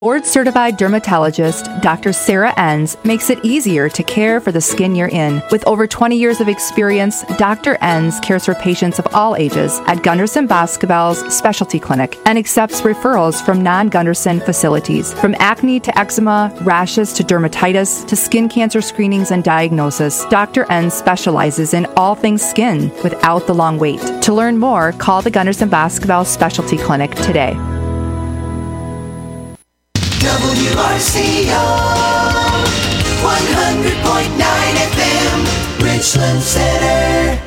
Board-certified dermatologist Dr. Sarah Enns makes it easier to care for the skin you're in. With over 20 years of experience, Dr. Enns cares for patients of all ages at Gunderson Boscobel's Specialty Clinic and accepts referrals from non-Gunderson facilities. From acne to eczema, rashes to dermatitis, to skin cancer screenings and diagnosis, Dr. Enns specializes in all things skin without the long wait. To learn more, call the Gunderson Boscobel Specialty Clinic today. WRCO 100.9 FM, Richland Center.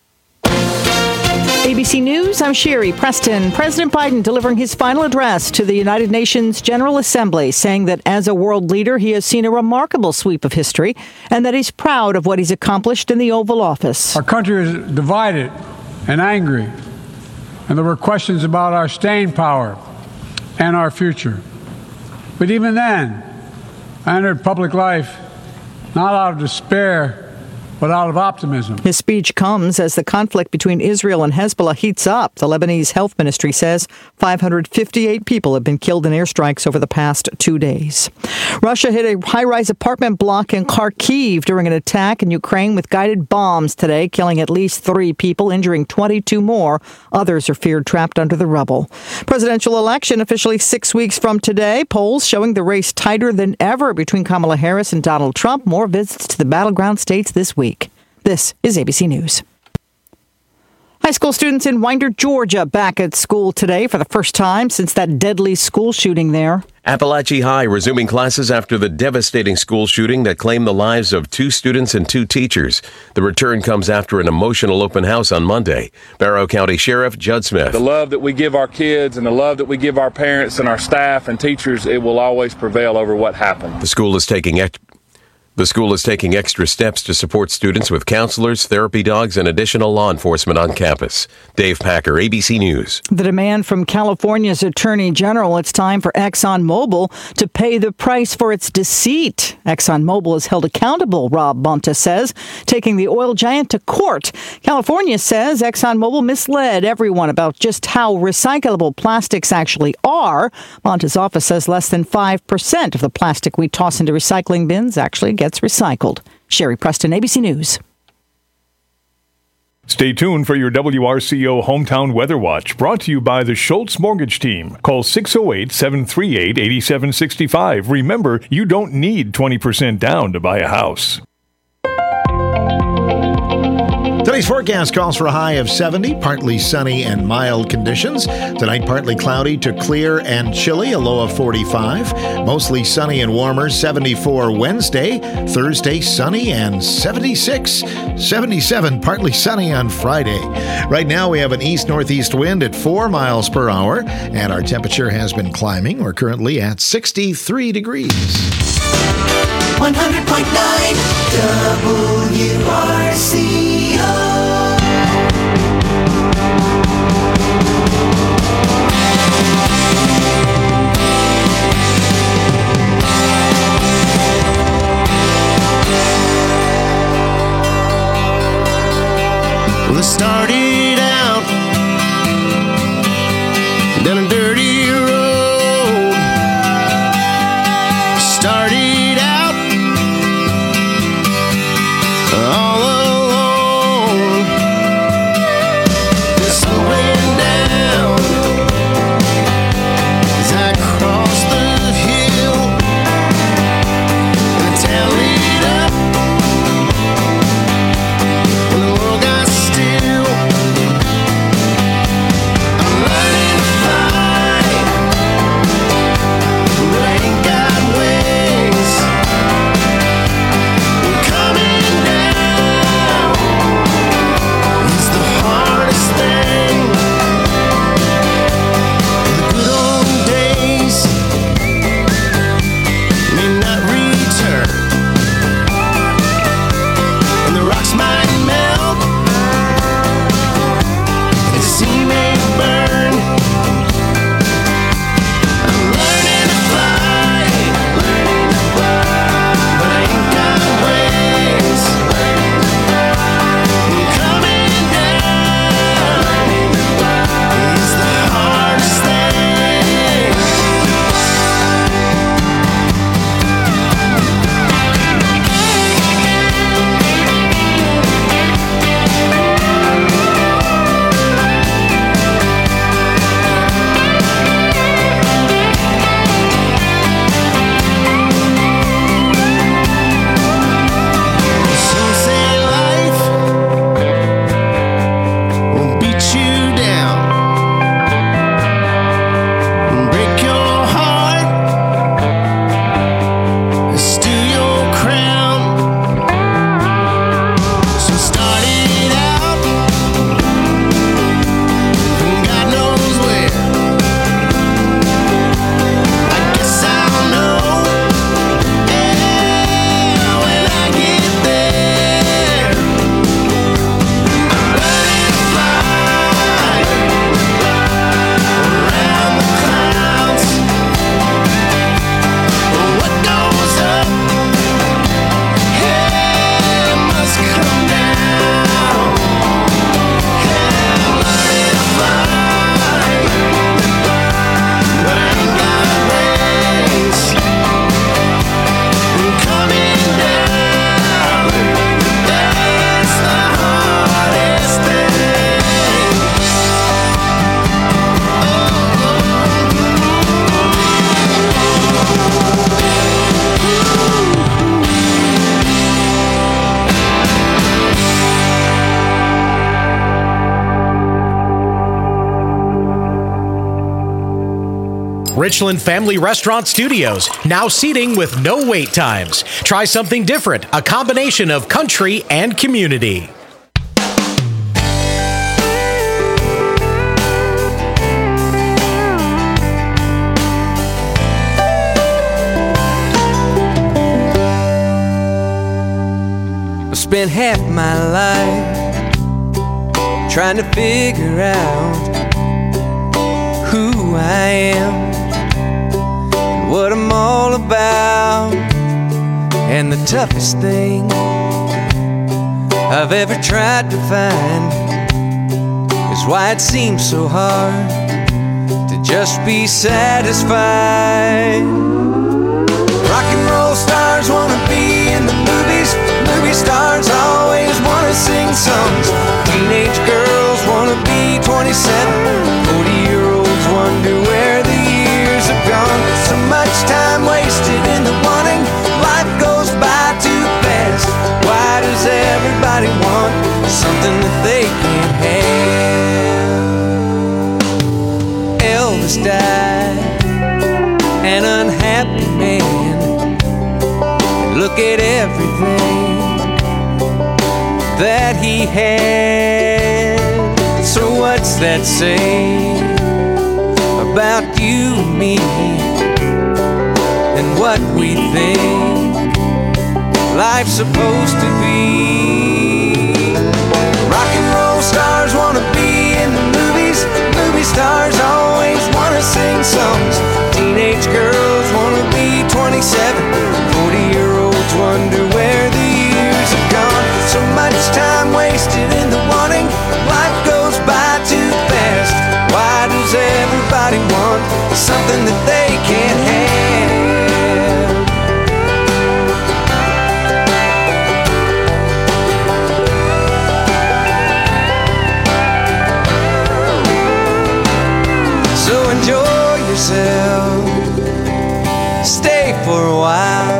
ABC News, I'm Sherry Preston. President Biden delivering his final address to the United Nations General Assembly, saying that as a world leader, he has seen a remarkable sweep of history and that he's proud of what he's accomplished in the Oval Office. Our country is divided and angry, and there were questions about our staying power and our future. But even then, I entered public life not out of despair, but out of optimism. His speech comes as the conflict between Israel and Hezbollah heats up. The Lebanese health ministry says 558 people have been killed in airstrikes over the past 2 days. Russia hit a high-rise apartment block in Kharkiv during an attack in Ukraine with guided bombs today, killing at least 3 people, injuring 22 more. Others are feared trapped under the rubble. Presidential election officially 6 weeks from today. Polls showing the race tighter than ever between Kamala Harris and Donald Trump. More visits to the battleground states this week. This is ABC News. High school students in Winder, Georgia, back at school today for the first time since that deadly school shooting there. Appalachia High resuming classes after the devastating school shooting that claimed the lives of 2 students and 2 teachers. The return comes after an emotional open house on Monday. Barrow County Sheriff Judd Smith. The love that we give our kids and the love that we give our parents and our staff and teachers, it will always prevail over what happened. The school is taking extra steps to support students with counselors, therapy dogs, and additional law enforcement on campus. Dave Packer, ABC News. The demand from California's Attorney General, it's time for ExxonMobil to pay the price for its deceit. ExxonMobil is held accountable, Rob Bonta says, taking the oil giant to court. California says ExxonMobil misled everyone about just how recyclable plastics actually are. Bonta's office says less than 5% of the plastic we toss into recycling bins actually gets recycled. Sherry Preston, ABC News. Stay tuned for your WRCO Hometown Weather Watch, brought to you by the Schultz Mortgage Team. Call 608-738-8765. Remember, you don't need 20% down to buy a house. Today's forecast calls for a high of 70, partly sunny and mild conditions. Tonight, partly cloudy to clear and chilly, a low of 45. Mostly sunny and warmer, 74 Wednesday. Thursday, sunny and 76. 77, partly sunny on Friday. Right now, we have an east-northeast wind at 4 miles per hour, and our temperature has been climbing. We're currently at 63 degrees. 100.9 WRCO. Well, it started out down a dirty road. Started out all alone. Richland Family Restaurant Studios, now seating with no wait times. Try something different, a combination of country and community. I spent half my life trying to figure out who I am and what I'm all about. And the toughest thing I've ever tried to find is why it seems so hard to just be satisfied. Rock and roll stars wanna be in the movies. Movie stars always wanna sing songs. Teenage girls wanna be 27. 40-year-olds wonder where the years have gone. So much time wasted in the wanting. Life goes by too fast. Why does everybody want something that they can't have? Elvis died, an unhappy man. Look at everything that he had. So what's that say about you and me and what we think life's supposed to be? Rock and roll stars wanna be in the movies. Movie stars always wanna sing songs. Teenage girls wanna be 27. 40-year-olds wonder where the years have gone. So much time wasted in the wanting. Life goes by too fast. Why does everybody want something that they can't have? So enjoy yourself. Stay for a while.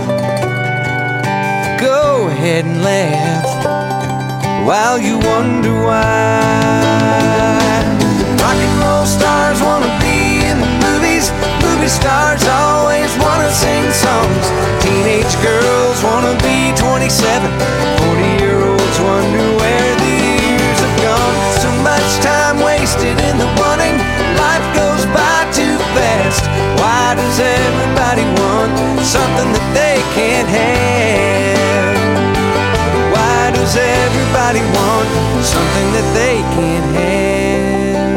Go ahead and laugh while you wonder why. Rock and roll stars wanna be in the movies. Movie stars always wanna sing songs. Teenage girls wanna be 27. 40-year-olds wonder where the years have gone. So much time wasted in the wanting. Life goes by too fast. Why does everybody want something that they can't have? Why does everybody want something that they can't have?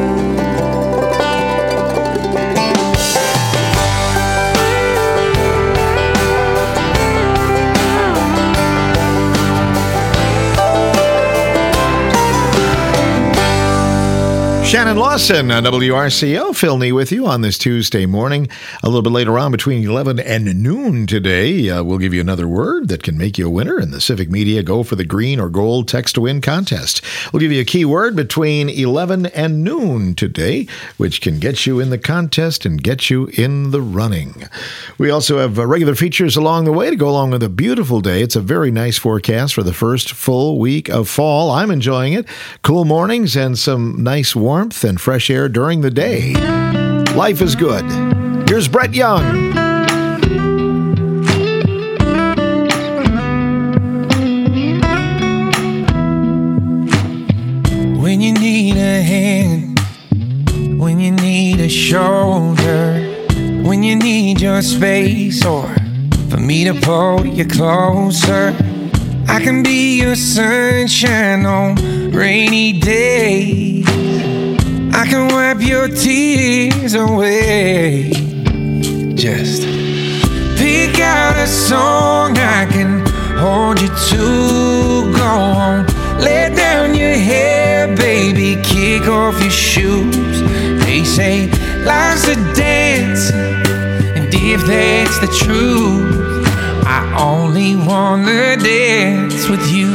Shannon Lawson on WRCO. Phil Nee with you on this Tuesday morning. A little bit later on, between 11 and noon today, we'll give you another word that can make you a winner in the Civic Media Go for the Green or Gold Text to Win contest. We'll give you a key word between 11 and noon today, which can get you in the contest and get you in the running. We also have regular features along the way to go along with a beautiful day. It's a very nice forecast for the first full week of fall. I'm enjoying it. Cool mornings and some nice warmth and fresh air during the day. Life is good. Here's Brett Young. When you need a hand, when you need a shoulder, when you need your space, or for me to pull you closer, I can be your sunshine on rainy days. I can wipe your tears away. Just pick out a song I can hold you to. Go on, let down your hair, baby, kick off your shoes. They say life's a dance, and if that's the truth, I only wanna dance with you.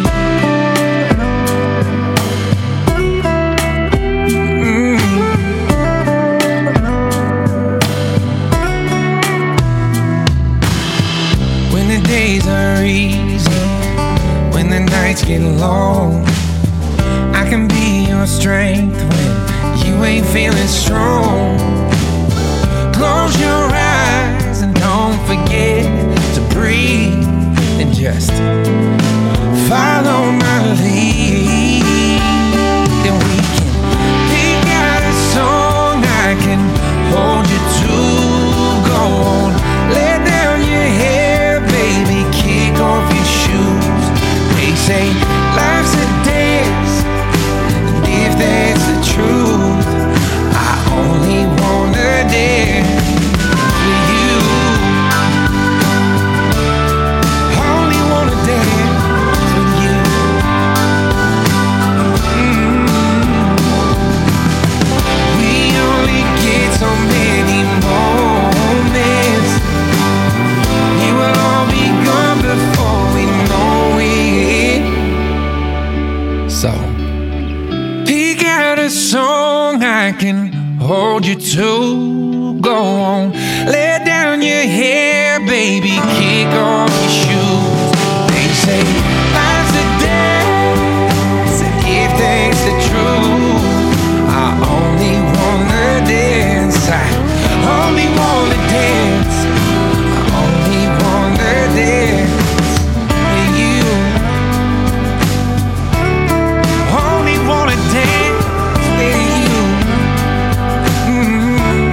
Days are easy when the nights get long. I can be your strength when you ain't feeling strong. close your eyes and don't forget to breathe and just follow my lead. And we can pick out a song I can hold you to. Go on, let down your hair, baby, kick off your shoes. They say life's a dance, and if that's the truth, I only wanna dance with you. Only wanna dance with you. We only get so many moments. You will all be gone before we know it. So pick out a song I can hold you to. Go on, let down your hair, baby, kick off your shoes. They say life's a dance, and if that's the truth, I only wanna dance. I only wanna dance. I only wanna dance with you. Only wanna dance with you.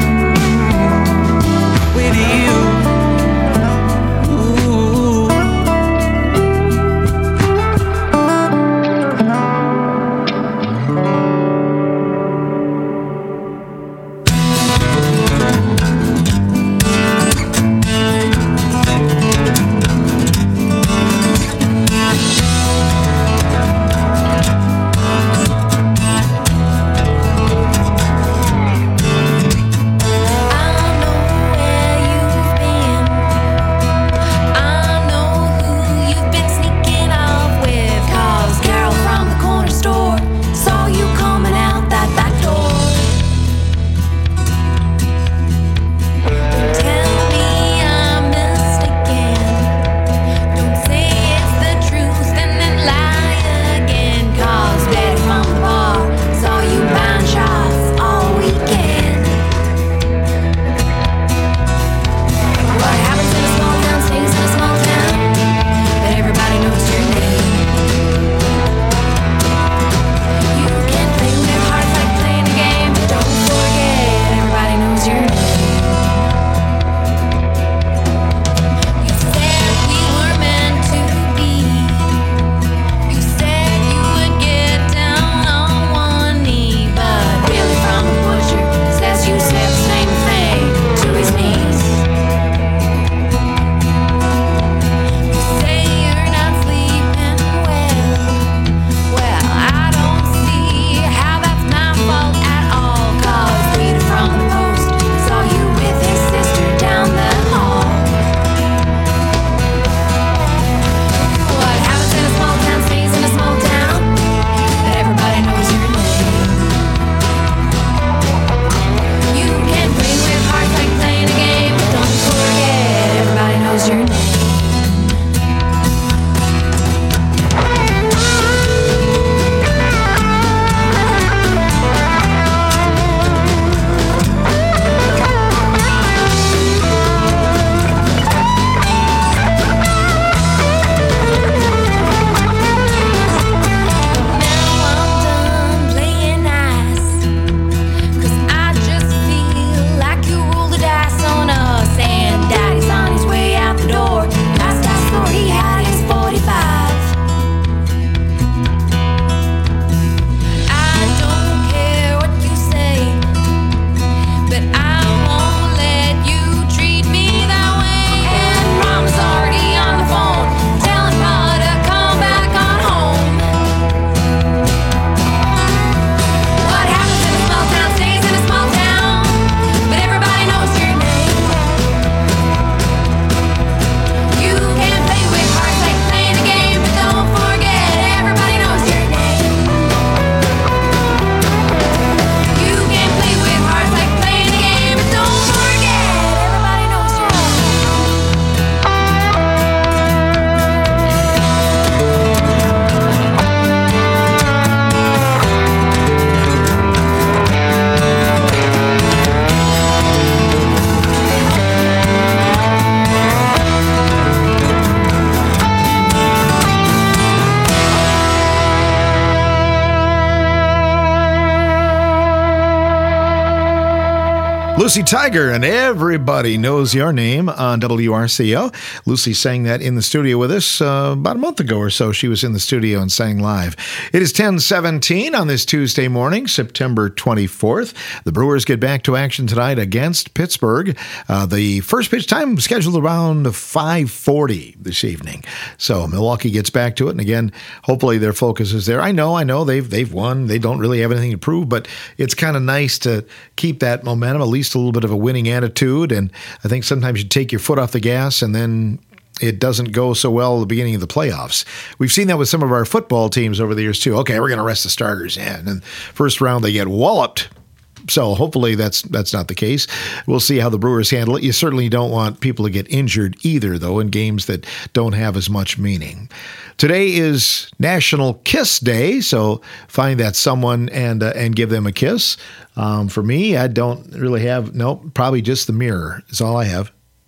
Lucy Tiger, and everybody knows your name on WRCO. Lucy sang that in the studio with us about a month ago or so. She was in the studio and sang live. It is 10:17 on this Tuesday morning, September 24th. The Brewers get back to action tonight against Pittsburgh. The first pitch time scheduled around 5:40 this evening. So Milwaukee gets back to it, and again, hopefully their focus is there. I know they've won. They don't really have anything to prove, but it's kind of nice to keep that momentum, at least a little bit of a winning attitude. And I think sometimes you take your foot off the gas and then it doesn't go so well at the beginning of the playoffs. We've seen that with some of our football teams over the years too. Okay, we're going to rest the starters. Yeah, and then first round they get walloped. So hopefully that's not the case. We'll see how the Brewers handle it. You certainly don't want people to get injured either, though, in games that don't have as much meaning. Today is National Kiss Day, so find that someone and give them a kiss. For me, I don't really have, probably just the mirror is all I have.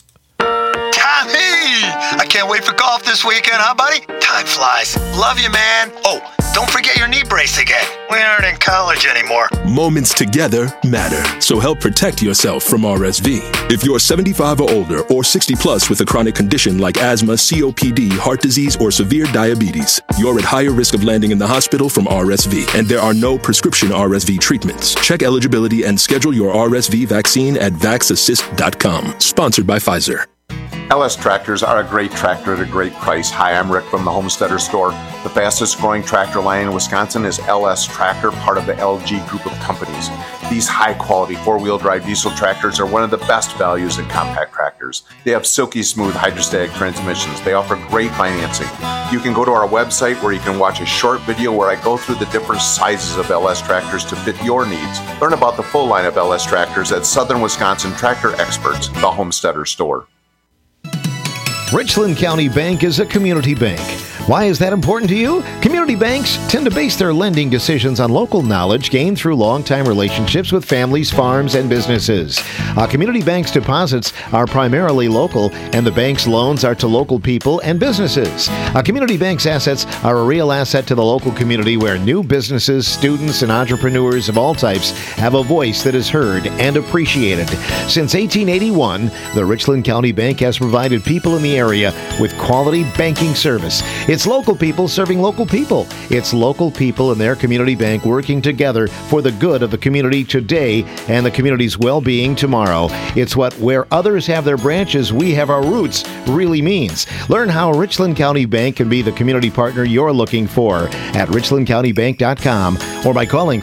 Tommy! I can't wait for golf this weekend, huh, buddy? Time flies. Love you, man. Oh, don't forget your knee brace again. We aren't in college anymore. Moments together matter, so help protect yourself from RSV. If you're 75 or older or 60 plus with a chronic condition like asthma, COPD, heart disease, or severe diabetes, you're at higher risk of landing in the hospital from RSV, and there are no prescription RSV treatments. Check eligibility and schedule your RSV vaccine at vaxassist.com. Sponsored by Pfizer. LS Tractors are a great tractor at a great price. Hi, I'm Rick from the Homesteader Store. The fastest growing tractor line in Wisconsin is LS Tractor, part of the LG group of companies. These high quality 4-wheel drive diesel tractors are one of the best values in compact tractors. They have silky smooth hydrostatic transmissions. They offer great financing. You can go to our website where you can watch a short video where I go through the different sizes of LS tractors to fit your needs. Learn about the full line of LS tractors at Southern Wisconsin Tractor Experts, the Homesteader Store. Richland County Bank is a community bank. Why is that important to you? Community banks tend to base their lending decisions on local knowledge gained through long-time relationships with families, farms, and businesses. A community bank's deposits are primarily local, and the bank's loans are to local people and businesses. A community bank's assets are a real asset to the local community where new businesses, students, and entrepreneurs of all types have a voice that is heard and appreciated. Since 1881, the Richland County Bank has provided people in the area with quality banking service. It's local people serving local people. It's local people and their community bank working together for the good of the community today and the community's well-being tomorrow. It's what where others have their branches, we have our roots really means. Learn how Richland County Bank can be the community partner you're looking for at richlandcountybank.com or by calling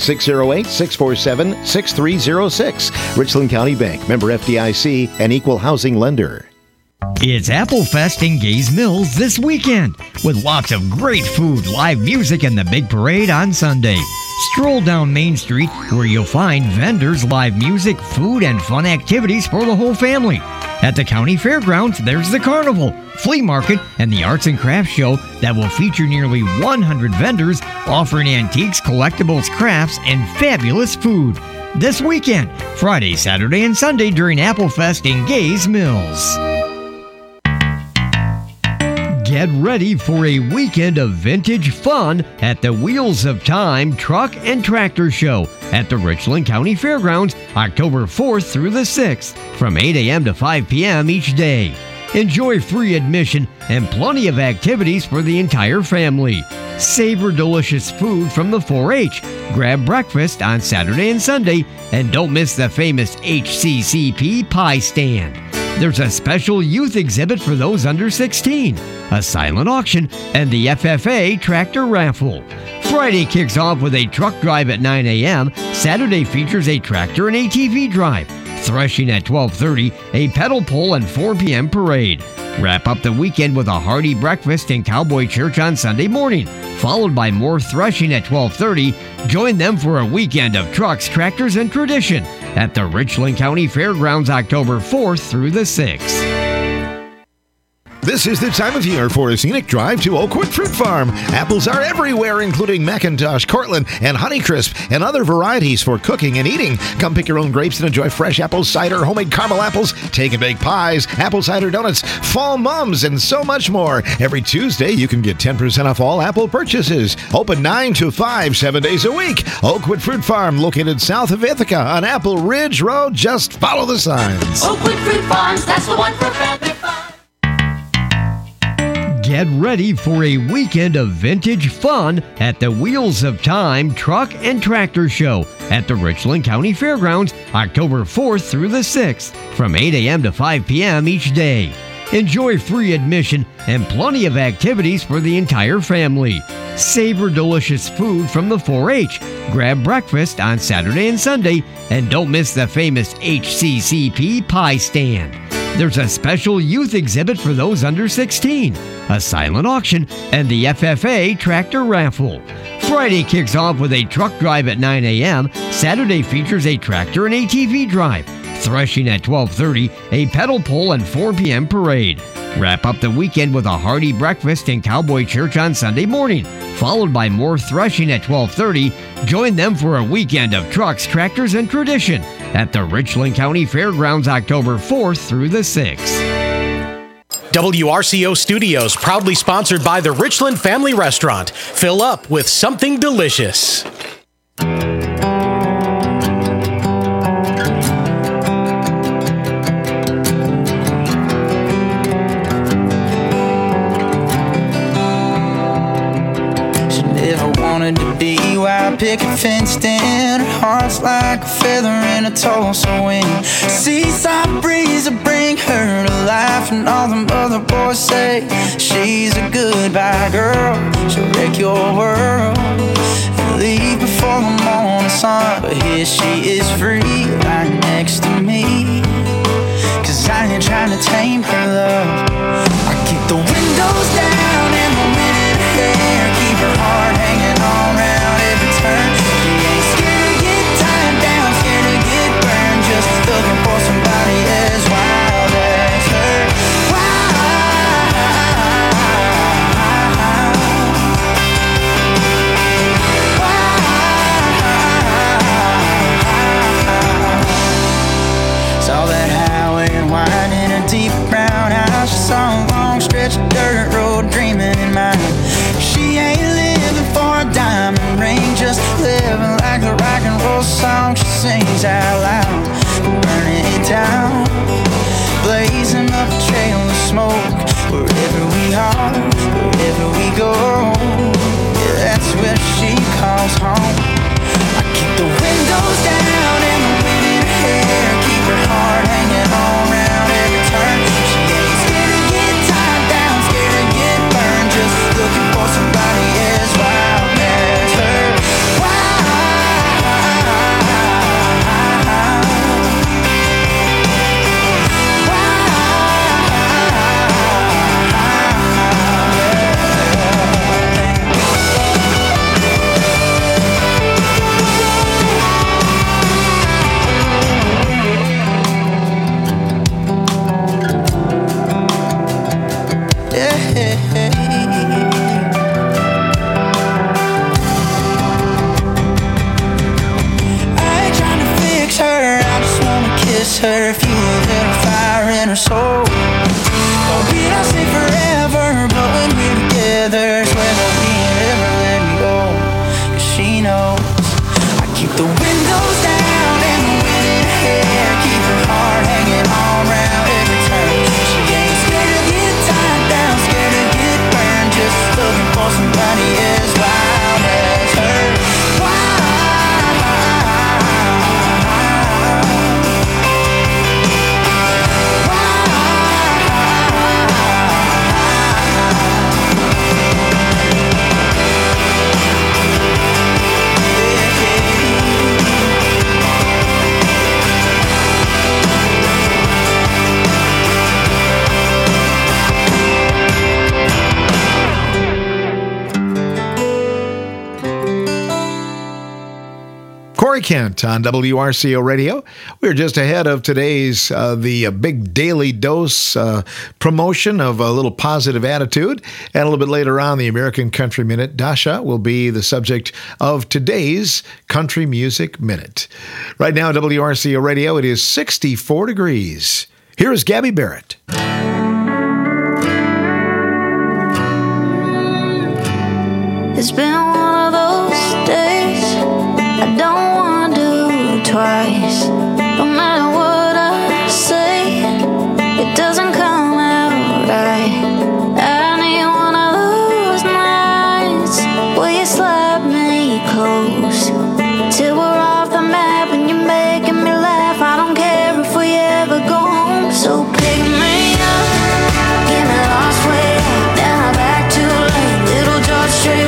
608-647-6306. Richland County Bank, member FDIC, an equal housing lender. It's Apple Fest in Gays Mills this weekend with lots of great food, live music, and the big parade on Sunday. Stroll down Main Street where you'll find vendors, live music, food, and fun activities for the whole family. At the county fairgrounds, there's the carnival, flea market, and the arts and crafts show that will feature nearly 100 vendors offering antiques, collectibles, crafts, and fabulous food. This weekend, Friday, Saturday, and Sunday during Apple Fest in Gays Mills. Get ready for a weekend of vintage fun at the Wheels of Time Truck and Tractor Show at the Richland County Fairgrounds, October 4th through the 6th, from 8 a.m. to 5 p.m. each day. Enjoy free admission and plenty of activities for the entire family. Savor delicious food from the 4-H. Grab breakfast on Saturday and Sunday, and don't miss the famous HCCP pie stand. There's a special youth exhibit for those under 16, a silent auction, and the FFA tractor raffle. Friday kicks off with a truck drive at 9 a.m. Saturday features a tractor and ATV drive. Threshing at 12:30, a pedal pull and 4 p.m. parade. Wrap up the weekend with a hearty breakfast in Cowboy Church on Sunday morning, followed by more threshing at 12:30. Join them for a weekend of trucks, tractors, and tradition at the Richland County Fairgrounds, October 4th through the 6th. This is the time of year for a scenic drive to Oakwood Fruit Farm. Apples are everywhere, including McIntosh, Cortland, and Honeycrisp, and other varieties for cooking and eating. Come pick your own grapes and enjoy fresh apple cider, homemade caramel apples, take and bake pies, apple cider donuts, fall mums, and so much more. Every Tuesday, you can get 10% off all apple purchases. Open 9 to 5, 7 days a week. Oakwood Fruit Farm, located south of Ithaca on Apple Ridge Road. Just follow the signs. Oakwood Fruit Farms, that's the one for family fun. Get ready for a weekend of vintage fun at the Wheels of Time Truck and Tractor Show at the Richland County Fairgrounds, October 4th through the 6th, from 8 a.m. to 5 p.m. each day. Enjoy free admission and plenty of activities for the entire family. Savor delicious food from the 4-H. Grab breakfast on Saturday and Sunday, and don't miss the famous HCCP pie stand. There's a special youth exhibit for those under 16, a silent auction, and the FFA tractor raffle. Friday kicks off with a truck drive at 9 a.m. Saturday features a tractor and ATV drive. Threshing at 12:30, a pedal pull and 4 p.m. parade. Wrap up the weekend with a hearty breakfast in Cowboy Church on Sunday morning, followed by more threshing at 12:30. Join them for a weekend of trucks, tractors, and tradition at the Richland County Fairgrounds, October 4th through the 6th. WRCO Studios, proudly sponsored by the Richland Family Restaurant. Fill up with something delicious. Wanted to be wild picket fenced in. Her heart's like a feather in a Tulsa wind. Seaside breeze will bring her to life, and all them other boys say she's a goodbye girl. She'll wreck your world and leave before the morning sun. But here she is free, right next to me. 'Cause I ain't trying to tame her love. I keep the windows down and the wind in her hair, keep her heart hanging on round every turn. She ain't scared to get tied down, scared to get burned, just looking for somebody as wild as her. Saw that highway and winding her deep brown eyes. She saw a long stretch of dirt road dreaming in mind. She ain't living for a diamond ring, just living like the rock and roll song she sings out loud. Burning it down, blazing up a trail of smoke. Wherever we are, wherever we go, yeah, that's where she calls home. I keep the windows down and the wind in her hair, keep her heart hanging on round every turn. She ain't scared to get tied down, scared to get burned, just looking for somebody as wild as her. Her, feel a little fire in her soul. Oh, we don't stay forever, but when we're together, swear that we ain't ever let me go. 'Cause she knows I keep the windows down and the wind in her hair, keep her heart hanging on round every turn. She ain't scared to get tied down, scared to get burned, just looking for somebody as wild as her. Wild. Corey Kent on WRCO Radio. We're just ahead of today's the big daily dose promotion of a little positive attitude. And a little bit later on, the American Country Minute. Dasha will be the subject of today's Country Music Minute. Right now, WRCO Radio, it is 64 degrees. Here is Gabby Barrett. It's been one of those days I don't want to do it twice. No matter what I say, it doesn't come out right. I need one of those nights where you slap me close till we're off the map and you're making me laugh. I don't care if we ever go home. So pick me up, get me lost way out, down back too late, little George Strait.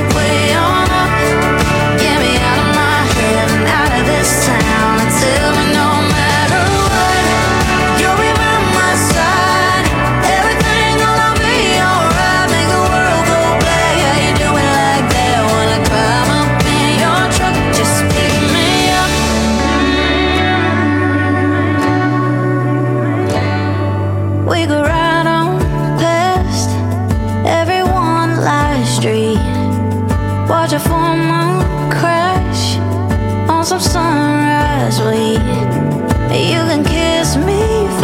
Watch a full moon crash on some sunrise weed. You can kiss me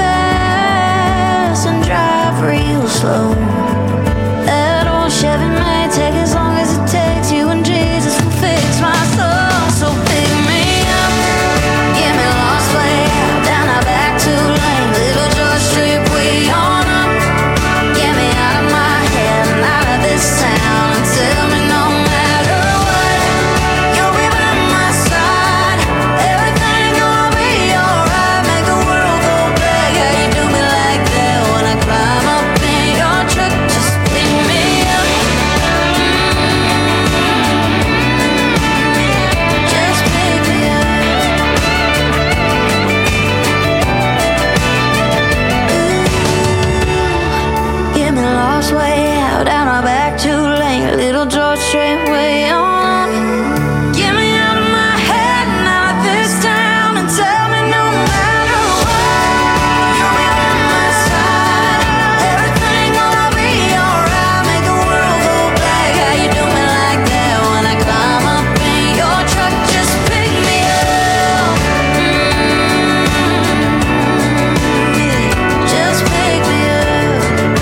fast and drive real slow. That old Chevy may take as long as it takes. You and Jesus will fix my soul. So pick me up, get me lost way out, down our back too lane, little George Street way on up. Get me out of my head and out of this town and tell me no matter what, you'll be by my side. Everything gonna be alright. Make the world go black. Yeah, you do me like that when I climb up in your truck. Just pick me up. Just pick me up. Get me lost way out, down our back too late, little George Strait way on. Get me out of my head and out of this town and tell me no matter what, you'll be by my side. Everything gonna be alright. Make the world go black. How you do me like that when I climb up in your truck? Just pick me up. Just pick me up.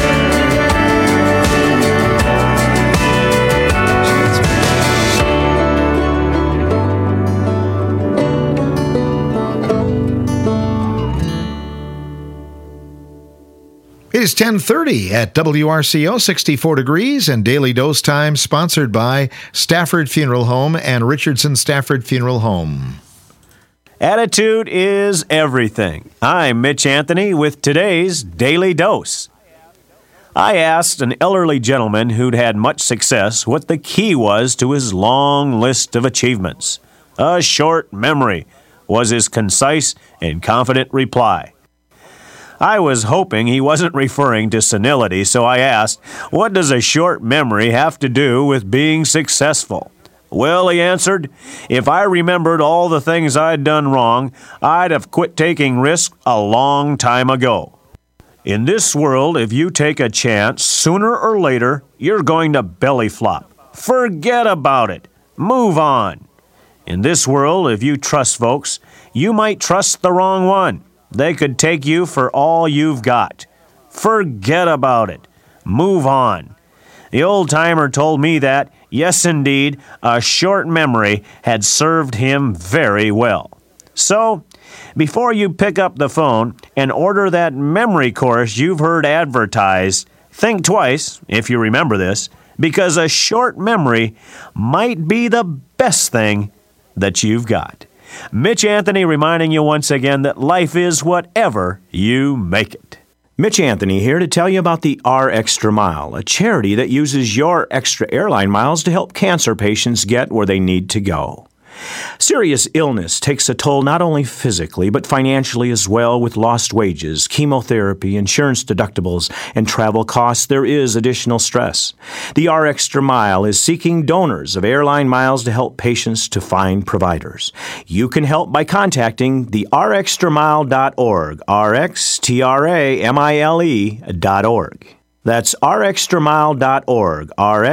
It is 10:30 at WRCO, 64 degrees, and Daily Dose Time, sponsored by Stafford Funeral Home and Richardson Stafford Funeral Home. Attitude is everything. I'm Mitch Anthony with today's Daily Dose. I asked an elderly gentleman who'd had much success what the key was to his long list of achievements. A short memory was his concise and confident reply. I was hoping he wasn't referring to senility, so I asked, what does a short memory have to do with being successful? Well, he answered, if I remembered all the things I'd done wrong, I'd have quit taking risks a long time ago. In this world, if you take a chance, sooner or later, you're going to belly flop. Forget about it. Move on. In this world, if you trust folks, you might trust the wrong one. They could take you for all you've got. Forget about it. Move on. The old-timer told me that, yes indeed, a short memory had served him very well. So, before you pick up the phone and order that memory course you've heard advertised, think twice, if you remember this, because a short memory might be the best thing that you've got. Mitch Anthony reminding you once again that life is whatever you make it. Mitch Anthony here to tell you about the R Extra Mile, a charity that uses your extra airline miles to help cancer patients get where they need to go. Serious illness takes a toll not only physically, but financially as well, with lost wages, chemotherapy, insurance deductibles, and travel costs. There is additional stress. The RXtra Mile is seeking donors of airline miles to help patients to find providers. You can help by contacting the rxtramile.org, rxtramile.org. That's rxtramile.org,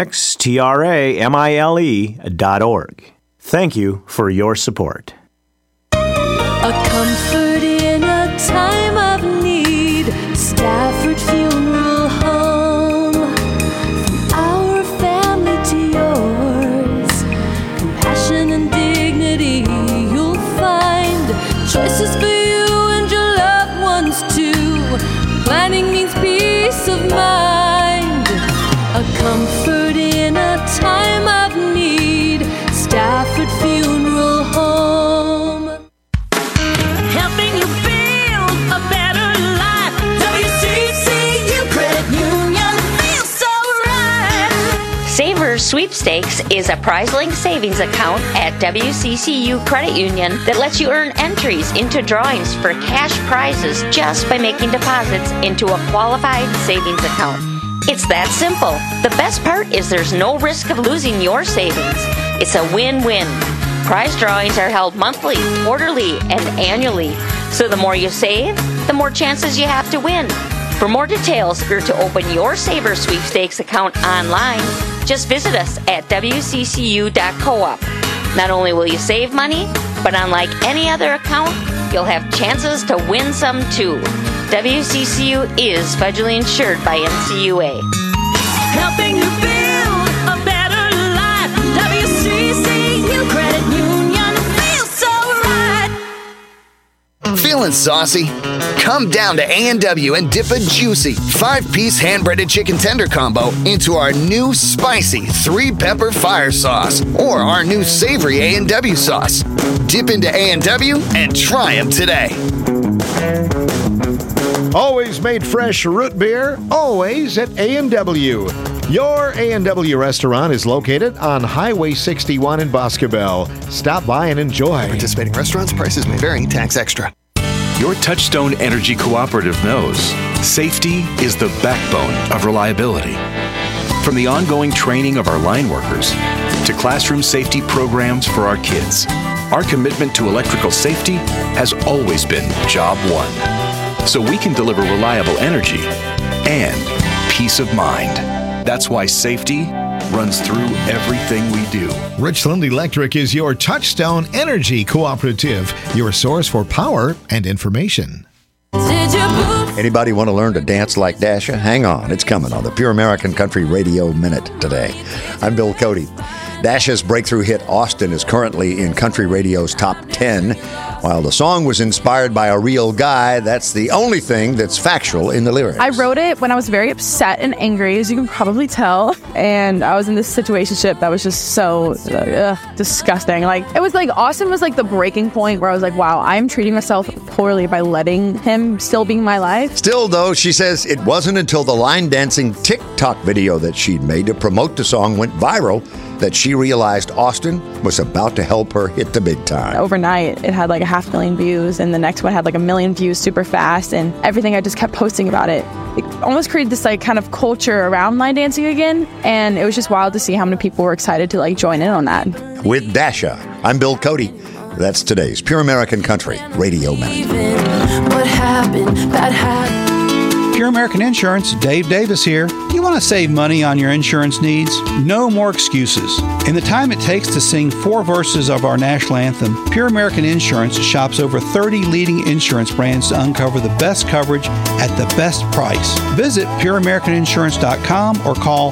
rxtramile.org. Thank you for your support. A comfort in a time of need. Stafford Funeral Home. From our family to yours. Compassion and dignity you'll find. Choices for you and your loved ones too. Planning means peace of mind. A comfort in a time of need. Stafford Funeral Home. Helping you build a better life. WCCU Credit Union feels so right. Savers Sweepstakes is a prize-linked savings account at WCCU Credit Union that lets you earn entries into drawings for cash prizes just by making deposits into a qualified savings account. It's that simple. The best part is there's no risk of losing your savings. It's a win-win. Prize drawings are held monthly, quarterly, and annually. So the more you save, the more chances you have to win. For more details or to open your Savers Sweepstakes account online, just visit us at wccu.coop. Not only will you save money, but unlike any other account, you'll have chances to win some too. WCCU is federally insured by NCUA. Helping you build a better life. WCCU Credit Union feels so right. Feeling saucy? Come down to A&W and dip a juicy 5-piece hand-breaded chicken tender combo into our new spicy 3-pepper fire sauce or our new savory A&W sauce. Dip into A&W and try them today. Always made fresh root beer, always at A&W. Your A&W restaurant is located on Highway 61 in Boscobel. Stop by and enjoy. Participating restaurants, prices may vary, tax extra. Your Touchstone Energy Cooperative knows safety is the backbone of reliability. From the ongoing training of our line workers to classroom safety programs for our kids, our commitment to electrical safety has always been job one. So we can deliver reliable energy and peace of mind. That's why safety runs through everything we do. Richland Electric is your Touchstone Energy Cooperative, your source for power and information. Anybody want to learn to dance like Dasha? Hang on, it's coming on the Pure American Country Radio Minute today. I'm Bill Cody. Dasha's breakthrough hit Austin is currently in country radio's top 10. While the song was inspired by a real guy, that's the only thing that's factual in the lyrics. I wrote it when I was very upset and angry, as you can probably tell. And I was in this situationship that was just so disgusting. Like, it was like Austin was like the breaking point where I was like, wow, I'm treating myself poorly by letting him still be in my life. Still, though, she says it wasn't until the line dancing TikTok video that she'd made to promote the song went viral that she realized Austin was about to help her hit the big time. Overnight, it had like 500,000 views, and the next one had like 1 million views super fast, and everything I just kept posting about it. It almost created this like kind of culture around line dancing again, and it was just wild to see how many people were excited to like join in on that. With Dasha, I'm Bill Cody. That's today's Pure American Country Radio Minute. What happened? That happened. Pure American Insurance, Dave Davis here. You want to save money on your insurance needs? No more excuses. In the time it takes to sing 4 verses of our national anthem, Pure American Insurance shops over 30 leading insurance brands to uncover the best coverage at the best price. Visit pureamericaninsurance.com or call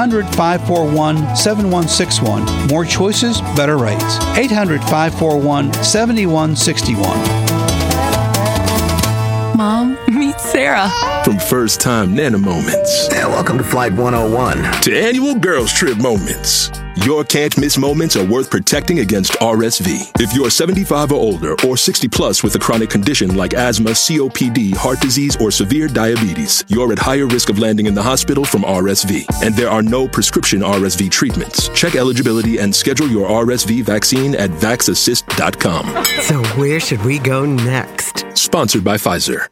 800-541-7161. More choices, better rates. 800-541-7161. Mom, meet Sarah. From first-time Nana moments. And welcome to Flight 101. To annual girls trip moments. Your can't-miss moments are worth protecting against RSV. If you're 75 or older or 60 plus with a chronic condition like asthma, COPD, heart disease, or severe diabetes, you're at higher risk of landing in the hospital from RSV. And there are no prescription RSV treatments. Check eligibility and schedule your RSV vaccine at vaxassist.com. So where should we go next? Sponsored by Pfizer.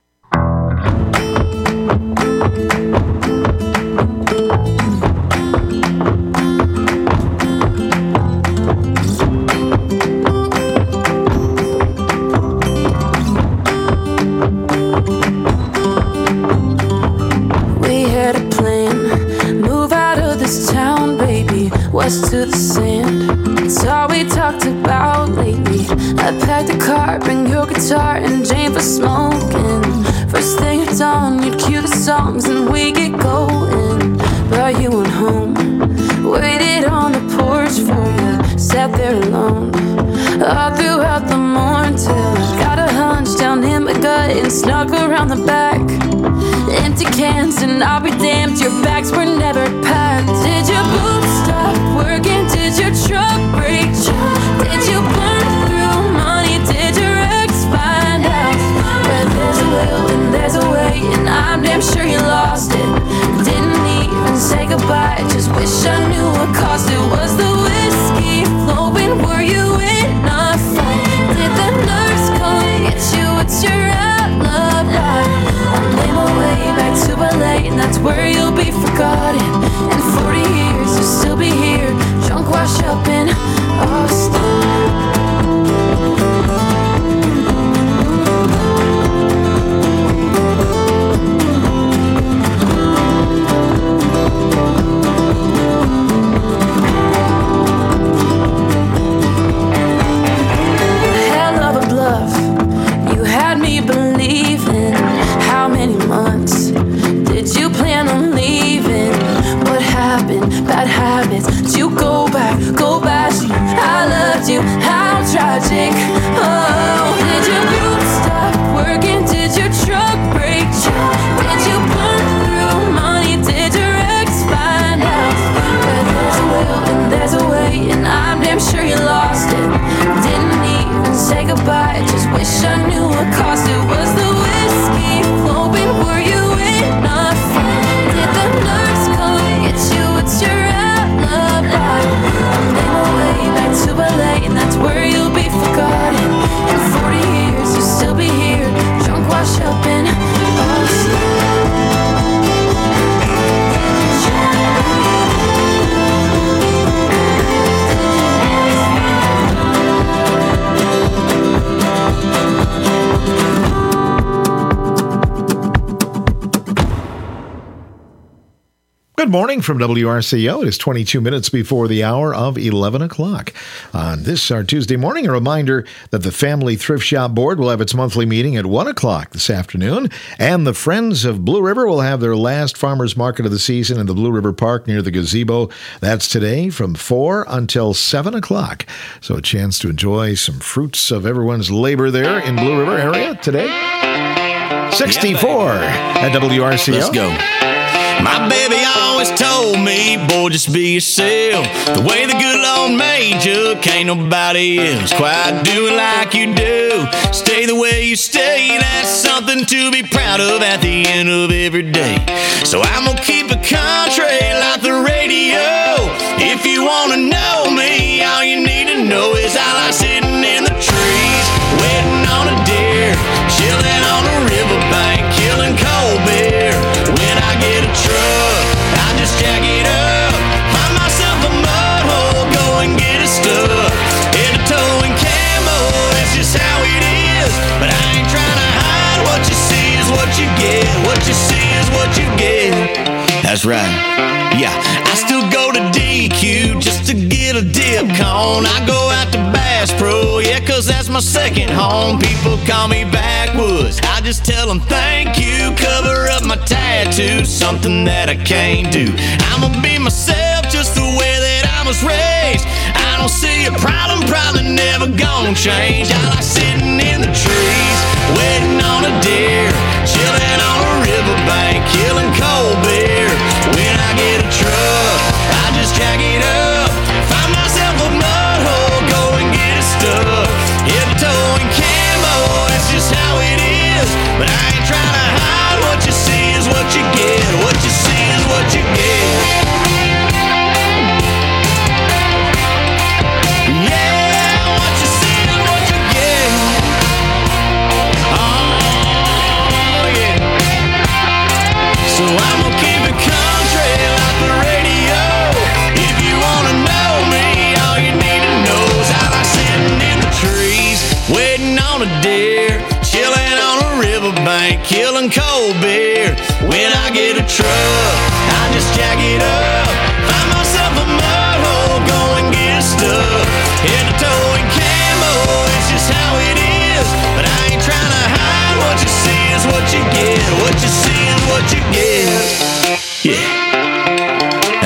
West to the sand, it's all we talked about lately. I packed a car, bring your guitar and Jane for smoking. First thing at dawn, you'd cue the songs and we get going. Brought you on home, waited on the porch for you, sat there alone all throughout the morning till I got a hunch down in my gut and snuck around the back. Empty cans and I'll be damned, your bags were never packed. Did your boots stop working? Did your truck break? Did you burn through money? Did your ex find out? Where there's a will and there's a way, and I'm damn sure you lost it. Didn't even say goodbye, just wish I knew what caused it. Was the whiskey flowing? Were you in a fight? Did the nurse come get you? What's your alibi? I'm lame away back to LA, and that's where you'll be forgotten. In 40 years you'll still be here, drunk, washed up in Austin. Hell of a bluff, you had me believing. How many months did you plan on leaving? What happened? Bad habits. Did you go back? I loved you. How tragic. Oh, did your boots stop working? Did your truck break? Did you burn through money? Did your ex find out? Where there's a will and there's a way, and I'm damn sure you lost it. Didn't even say goodbye, just wish I knew what caused it. Was the whiskey flowing? Were you in a fight? Did the nurse come get you? What's your alibi? I'm lame away back to LA, and that's where you'll be forgotten. In 40 years you'll still be here, drunk, washed up in Good morning from WRCO. It is 22 minutes before the hour of 11 o'clock. On this, our Tuesday morning, a reminder that the Family Thrift Shop Board will have its monthly meeting at 1 o'clock this afternoon, and the Friends of Blue River will have their last farmers market of the season in the Blue River Park near the gazebo. That's today from 4 until 7 o'clock. So a chance to enjoy some fruits of everyone's labor there in Blue River area today. 64 at WRCO. Let's go. My baby always told me, boy, just be yourself. The way the good Lord made you, can't nobody else quite do it like you do. Stay the way you stay, that's something to be proud of at the end of every day. So I'm gonna keep it country like the radio. If you wanna know me, all you need to know is I like sitting in the trees, waiting on a deer, chilling on a riverbank, killing cold beer. When I get a truck, I just jack it up, find myself a mud hole, go and get it stuck. In a towing camo, it's just how it is. But I ain't trying to hide, what you see is what you get. What you see is what you get. That's right, yeah. I still go to DQ just to get a dip cone. I go out to Bass Pro, yeah, cause that's my second home. People call me backwoods, I just tell them thank you. Cover up my tattoo, something that I can't do. I'ma be myself just the way that I was raised. I don't see a problem, probably never gonna change. I like sitting in the trees, waiting on a deer, chilling on a riverbank, killing cold beer. When I get a truck, I just jack it up,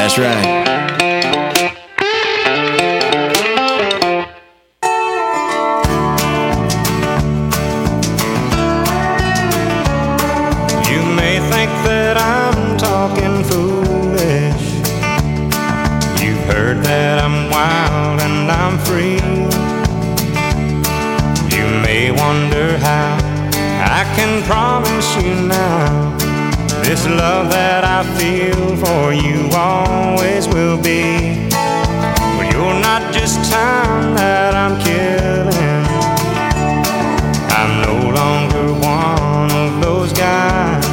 That's right. Promise you now, this love that I feel for you always will be. But you're not just time that I'm killing. I'm no longer one of those guys.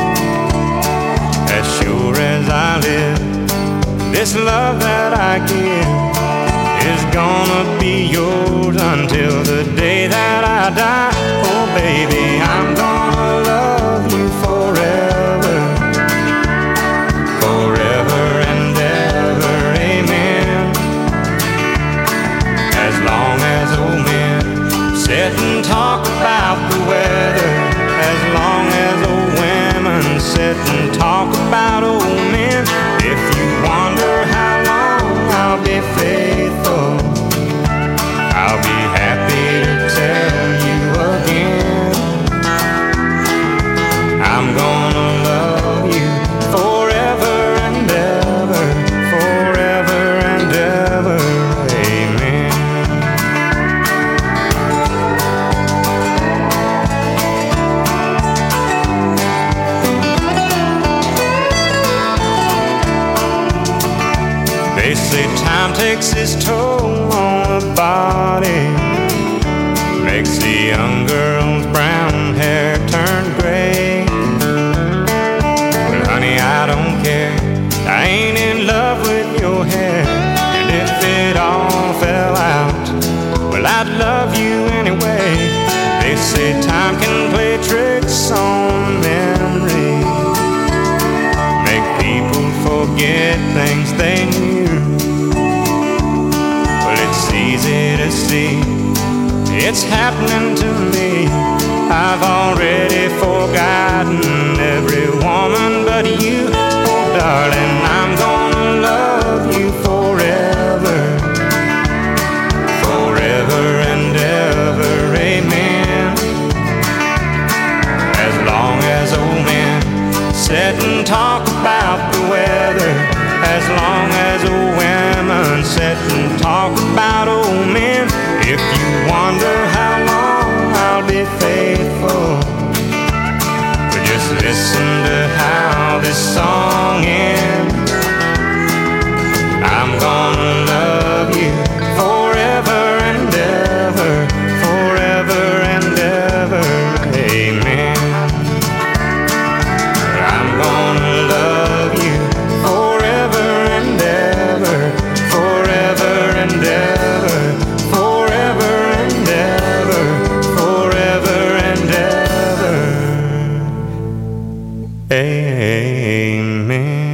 As sure as I live, this love that I give is gonna be yours until the day that I die. Oh baby, I'm gonna love you forever, forever and ever, amen. As long as old men sit and talk about the weather, as long as old women sit and talk about old men. If you wonder how long I'll be faithful, I'll be happy to tell you again. I'm gonna love you forever and ever, forever and ever, amen. They say time takes its toll on the body, makes the young girl's brown hair turn gray. Well, honey, I don't care, I ain't in love with your hair. And if it all fell out, well, I'd love you anyway. They say time can play tricks on memory, make people forget things they knew. Well, it's easy to see, it's happening to me. I've already forgotten every woman but you. Oh, darling, I'm gonna love you forever, forever and ever, amen. As long as old men sit and talk about the weather, as long as old women sit and talk about old men. If you wonder how long I'll be faithful, but just listen to how this song ends. I'm gonna love you forever and ever, forever and ever, amen. I'm gonna love you forever and ever, forever and ever, forever and ever, forever and ever, amen.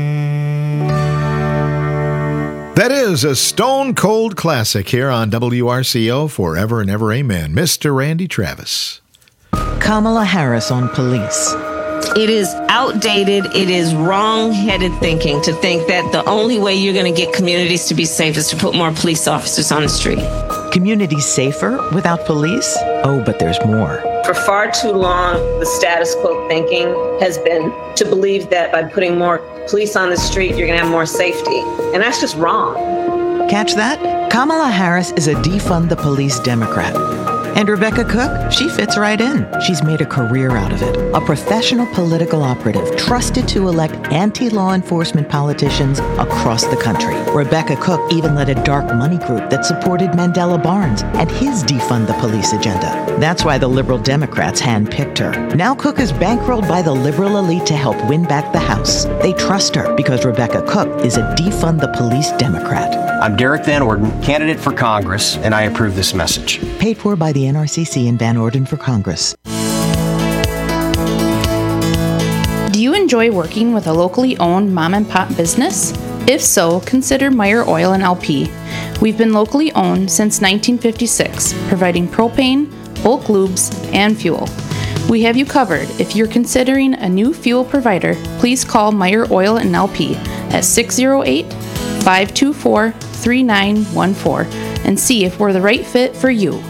That is a stone cold classic here on WRCO, Forever and Ever, amen. Mr. Randy Travis. Kamala Harris on police. It is outdated, it is wrong-headed thinking to think that the only way you're going to get communities to be safe is to put more police officers on the street. Communities safer without police? Oh, but there's more. For far too long, the status quo thinking has been to believe that by putting more police on the street, you're going to have more safety. And that's just wrong. Catch that? Kamala Harris is a defund the police Democrat. And Rebecca Cook, she fits right in. She's made a career out of it. A professional political operative trusted to elect anti-law enforcement politicians across the country. Rebecca Cook even led a dark money group that supported Mandela Barnes and his defund the police agenda. That's why the liberal Democrats handpicked her. Now Cook is bankrolled by the liberal elite to help win back the House. They trust her because Rebecca Cook is a defund the police Democrat. I'm Derek Van Orden, candidate for Congress, and I approve this message. Paid for by the NRCC and Van Orden for Congress. Do you enjoy working with a locally owned mom and pop business? If so, consider Meyer Oil and LP. We've been locally owned since 1956, providing propane, bulk lubes, and fuel. We have you covered. If you're considering a new fuel provider, please call Meyer Oil and LP at 608-524-3914 and see if we're the right fit for you.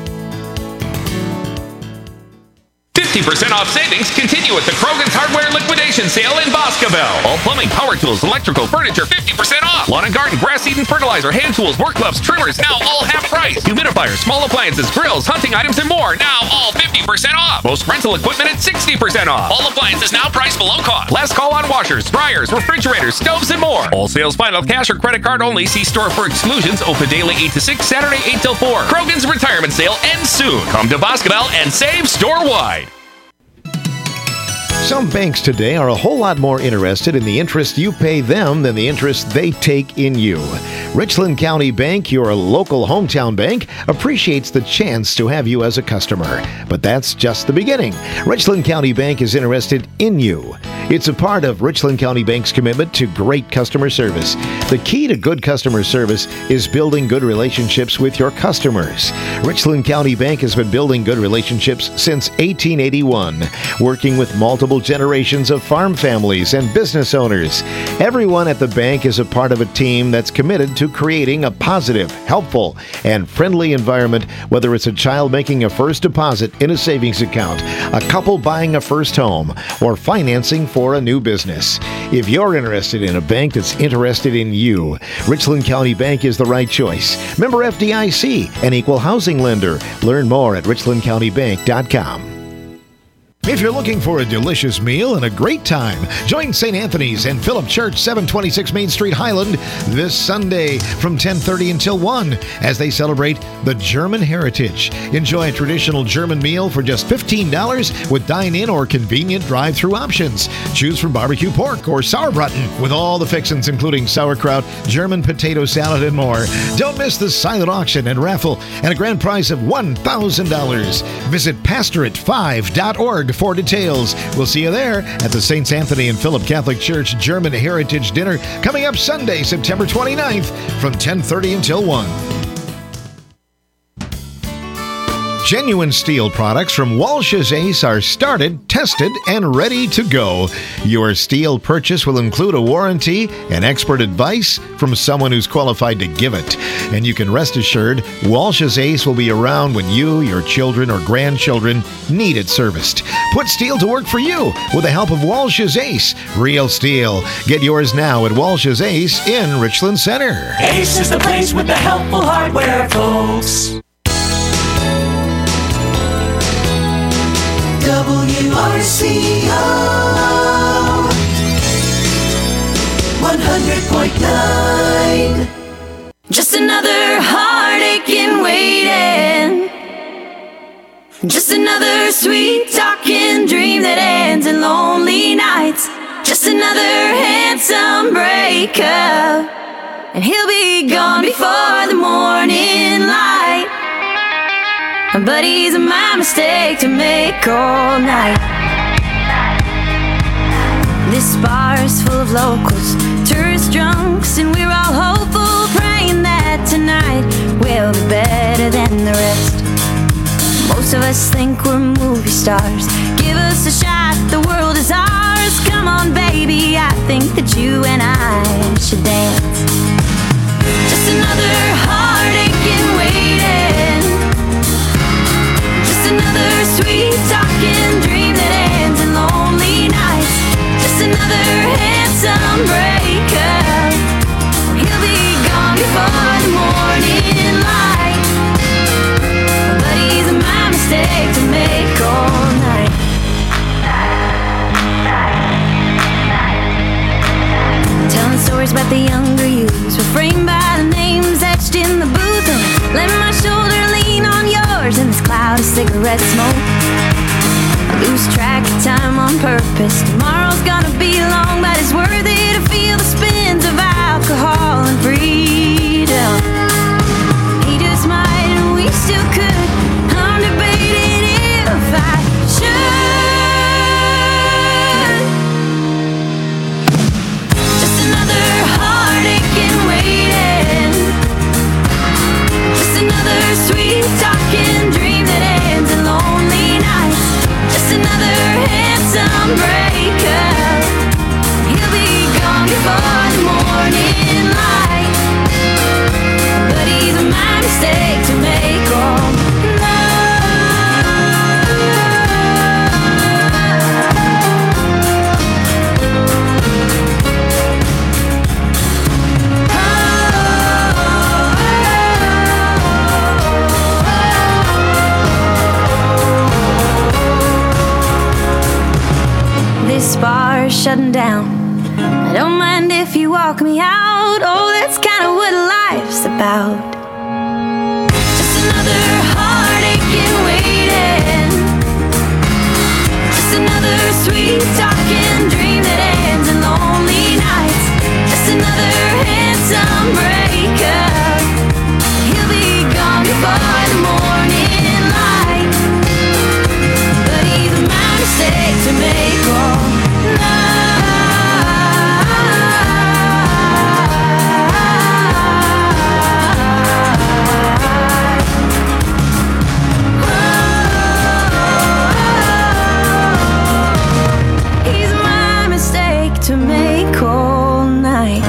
50% off savings continue at the Krogan's Hardware Liquidation Sale in Boscoville. All plumbing, power tools, electrical, furniture, 50% off. Lawn and garden, grass seed and fertilizer, hand tools, work gloves, trimmers, now all half price. Humidifiers, small appliances, grills, hunting items, and more, now all 50% off. Most rental equipment at 60% off. All appliances now priced below cost. Last call on washers, dryers, refrigerators, stoves, and more. All sales final, cash or credit card only. See store for exclusions. Open daily 8 to 6, Saturday 8 till 4. Krogan's retirement sale ends soon. Come to Boscoville and save store-wide. Some banks today are a whole lot more interested in the interest you pay them than the interest they take in you. Richland County Bank, your local hometown bank, appreciates the chance to have you as a customer. But that's just the beginning. Richland County Bank is interested in you. It's a part of Richland County Bank's commitment to great customer service. The key to good customer service is building good relationships with your customers. Richland County Bank has been building good relationships since 1881, working with multiple generations of farm families and business owners. Everyone at the bank is a part of a team that's committed to creating a positive, helpful, and friendly environment, whether it's a child making a first deposit in a savings account, a couple buying a first home, or financing for a new business. If you're interested in a bank that's interested in you, Richland County Bank is the right choice. Member FDIC, an equal housing lender. Learn more at richlandcountybank.com. If you're looking for a delicious meal and a great time, join St. Anthony's and Philip Church, 726 Main Street, Highland, this Sunday from 10:30 until 1 as they celebrate the German heritage. Enjoy a traditional German meal for just $15 with dine-in or convenient drive-through options. Choose from barbecue pork or sauerbraten with all the fixins, including sauerkraut, German potato salad, and more. Don't miss the silent auction and raffle and a grand prize of $1,000. Visit pastorate5.org for details. We'll see you there at the St. Anthony and Philip Catholic Church German Heritage Dinner coming up Sunday, September 29th from 10:30 until 1. Genuine steel products from Walsh's Ace are started, tested, and ready to go. Your steel purchase will include a warranty and expert advice from someone who's qualified to give it. And you can rest assured, Walsh's Ace will be around when you, your children, or grandchildren need it serviced. Put steel to work for you with the help of Walsh's Ace. Real steel. Get yours now at Walsh's Ace in Richland Center. Ace is the place with the helpful hardware, folks. WRCO 100.9. Just another heartache in waiting. Just another sweet talking dream that ends in lonely nights. Just another handsome breakup, and he'll be gone before the morning light. But he's my mistake to make all night. This bar is full of locals, tourist drunks, and we're all hopeful, praying that tonight will be better than the rest. Most of us think we're movie stars. Give us a shot, the world is ours. Come on, baby, I think that you and I should dance. Just another heartache in waiting. Just another sweet talking dream that ends in lonely nights. Just another handsome breakup. He'll be gone before the morning light. But he's my mistake to make all night. Telling stories about the younger youths, refrained by the names etched in the booth. And let my shoulder lean on yours in this cloud of cigarette smoke. I lose track of time on purpose. Tomorrow's gonna be long, but it's worth it to feel the spins of alcohol and freedom. He just might, and we still could. I'm debating if I should. Just another heartache in waiting. Just another sweet talking dream that ends in lonely nights. Just another handsome breakup. He'll be gone before morning light. But he's my mistake to make all this bar's shutting down. I don't mind if you walk me out. Oh, that's kind of what life's about. Just another heartache and waiting. Just another sweet talking dream that ends in lonely nights. Just another handsome breakup. He'll be gone before the morning light. But he's my mistake to make all to make all night.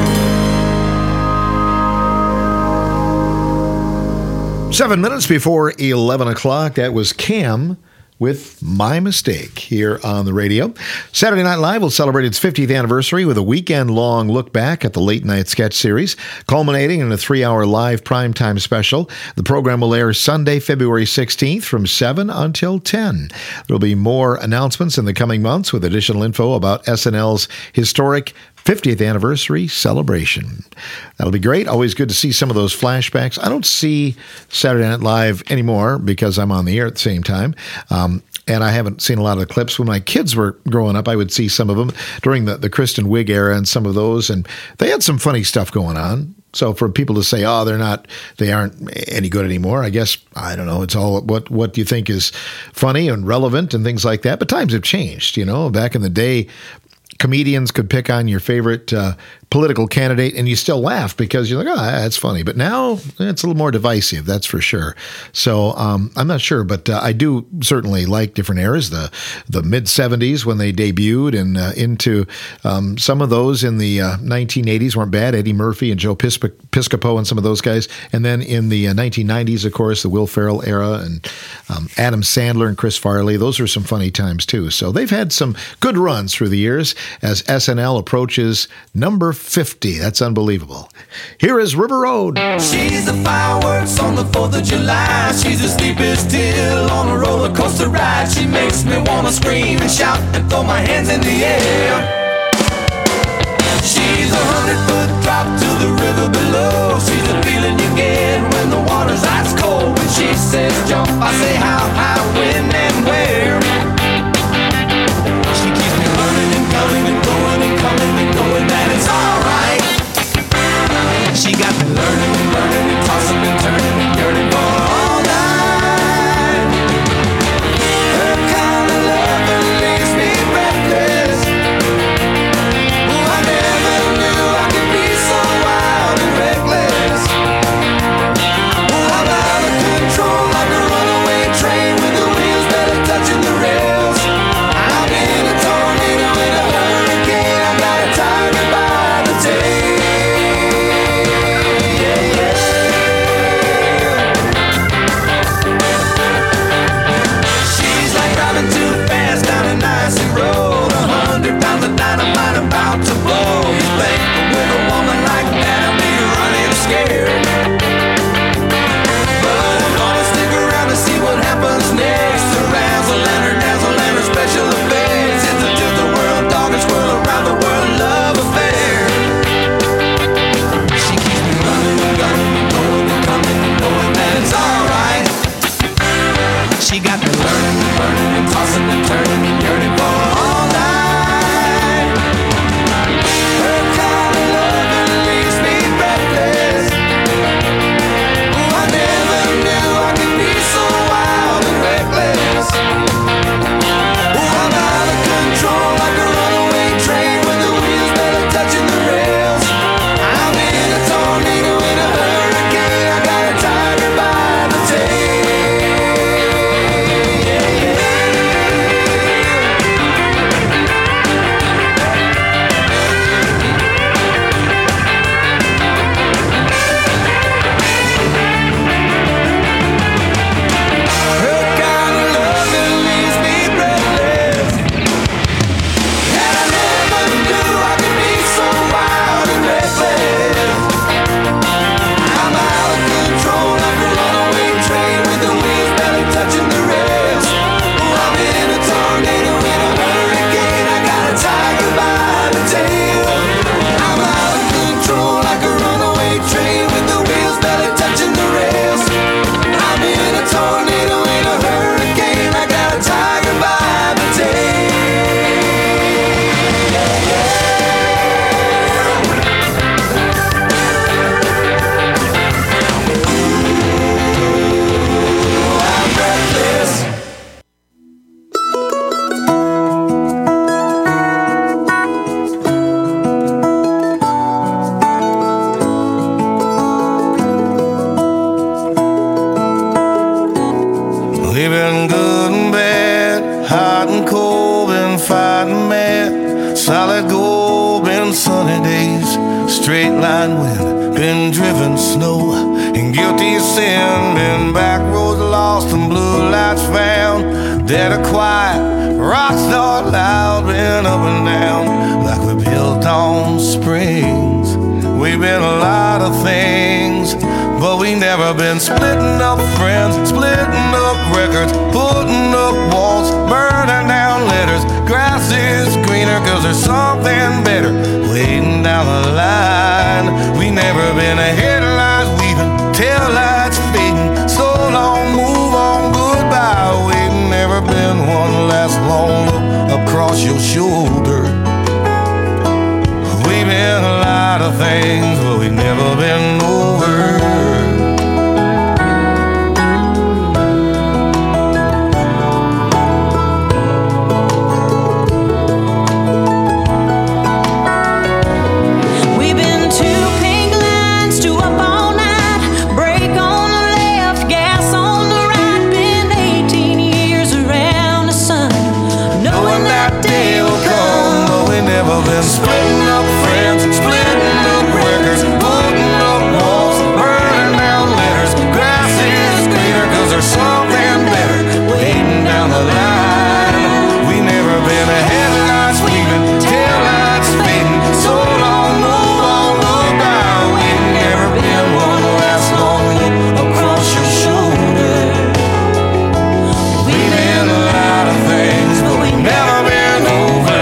7 minutes before 11 o'clock, that was Cam with My Mistake here on the radio. Saturday Night Live will celebrate its 50th anniversary with a weekend-long look back at the late-night sketch series, culminating in a 3-hour live primetime special. The program will air Sunday, February 16th from 7 until 10. There will be more announcements in the coming months with additional info about SNL's historic 50th anniversary celebration. That'll be great. Always good to see some of those flashbacks. I don't see Saturday Night Live anymore because I'm on the air at the same time. And I haven't seen a lot of the clips. When my kids were growing up, I would see some of them during the Kristen Wiig era and some of those. And they had some funny stuff going on. So for people to say, oh, they aren't any good anymore, I guess, I don't know. It's all what you think is funny and relevant and things like that. But times have changed, you know. Back in the day, comedians could pick on your favorite political candidate and you still laugh because you're like, oh, that's funny. But now it's a little more divisive, that's for sure. So I'm not sure, but I do certainly like different eras. The mid-'70s when they debuted and into some of those in the 1980s weren't bad. Eddie Murphy and Joe Piscopo and some of those guys. And then in the 1990s, of course, the Will Ferrell era and Adam Sandler and Chris Farley. Those are some funny times too. So they've had some good runs through the years as SNL approaches number 50. That's unbelievable. Here is River Road. She's the fireworks on the 4th of July. She's the sleepest still on a roller coaster ride. She makes me want to scream and shout and throw my hands in the air. She's a 100-foot drop to the river below. She's the feeling you get when the water's ice cold. When she says jump, I say how, when, and where. She keeps me running and coming and going and coming and going, that it's alright. She got me learning and tossing and turning and yearning for all night. Her kind of love leaves me breathless. Oh, I never knew I could be mind wind, been driven snow, and guilty sin, been back roads lost and blue lights found. Dead or quiet, rock star loud, been up and down like we built on springs. We've been a lot of things, but we never been splitting up friends, splitting up records, putting up walls, burning down letters. Grass is greener 'cause there's something better waiting down the line. We never been a headlights weaving, tail lights fading, so long, move on, goodbye. We've never been one last long look across your shoulder. We've been a lot of things, but we've never been over. Splitting up friends, splitting up records, putting up walls, burning down letters. Grass is greener 'cause there's something better waiting down the line. We never been a headlights weaving, tail lights fading, so long, move on, goodbye. We've never been one last long look across your shoulder. We've been a lot of things, but we've never been over.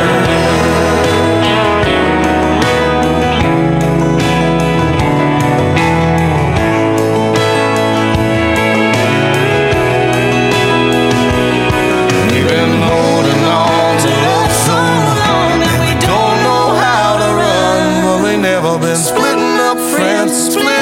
Been splitting up friends,